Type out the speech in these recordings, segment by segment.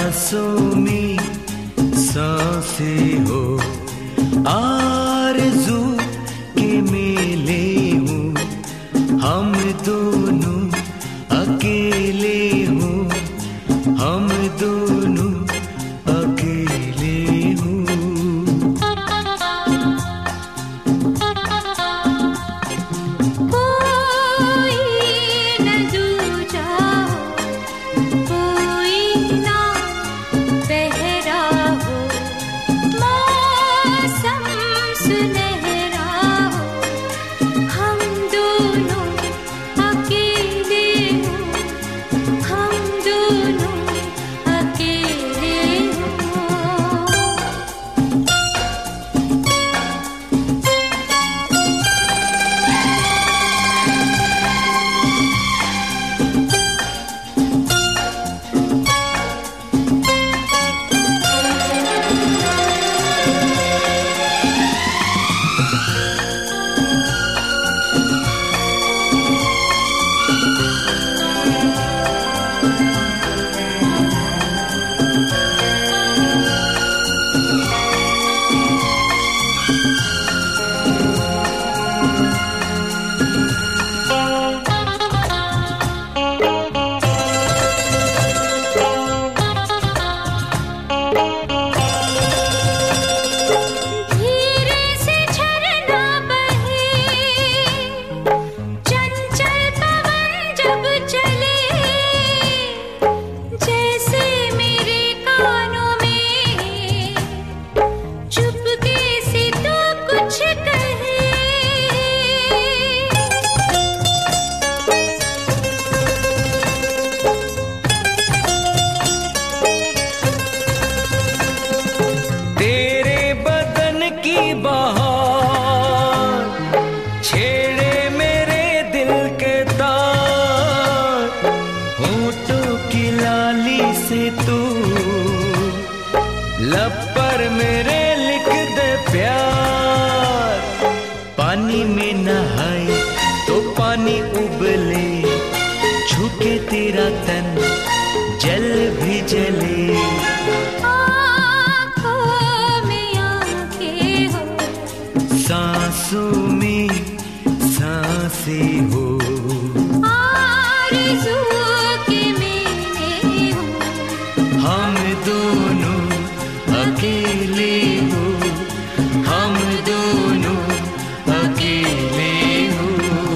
सांसों में सांसें हो, आरज़ू के मेले हूँ, हम दोनों अकेले हूँ, हम दोनों अकेले हूँ। छेड़े मेरे दिल के तार, होठों की लाली से तू लब पर मेरे लिख दे प्यार। पानी में नहाए तो पानी उबले, छूके तेरा तन जल भी जले। सांसों में सांसें हो, आरज़ू के मेले हो, हम दोनों अकेले हो, हम दोनों अकेले हो।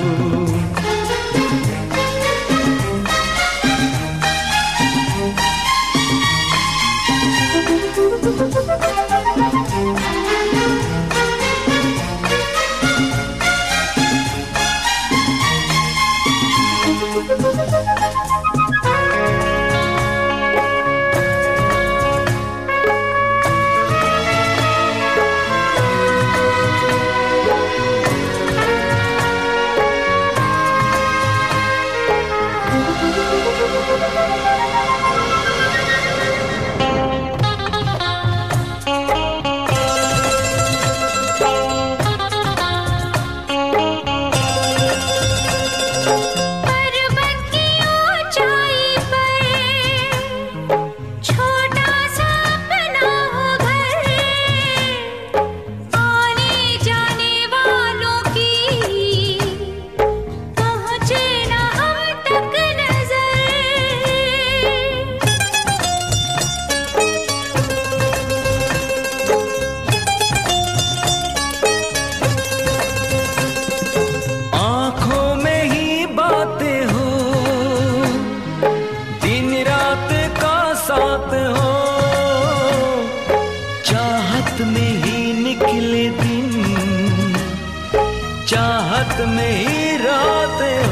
चाहत में ही निकले दिन, चाहत में ही रातें